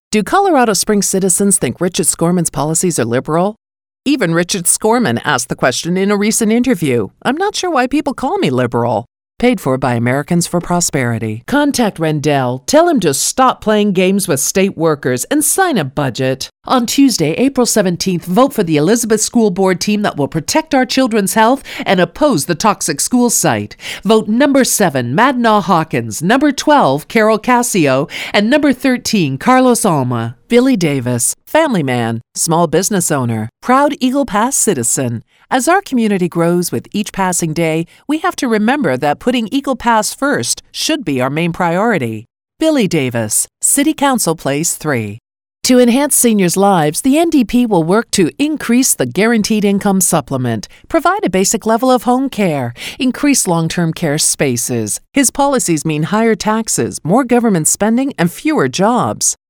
Do Colorado Springs citizens think Richard Scorman's policies are liberal? Even Richard Scorman asked the question in a recent interview. I'm not sure why people call me liberal. Paid for by Americans for Prosperity. Contact Rendell. Tell him to stop playing games with state workers and sign a budget. On Tuesday, April 17th, vote for the Elizabeth School Board team that will protect our children's health and oppose the toxic school site. Vote number 7, Madnaw Hawkins, number 12, Carol Cassio, and number 13, Carlos Alma. Billy Davis, family man, small business owner, proud Eagle Pass citizen. As our community grows with each passing day, we have to remember that putting Eagle Pass first should be our main priority. Billy Davis, City Council Place 3. To enhance seniors' lives, the NDP will work to increase the Guaranteed Income Supplement, provide a basic level of home care, increase long-term care spaces. His policies mean higher taxes, more government spending, and fewer jobs.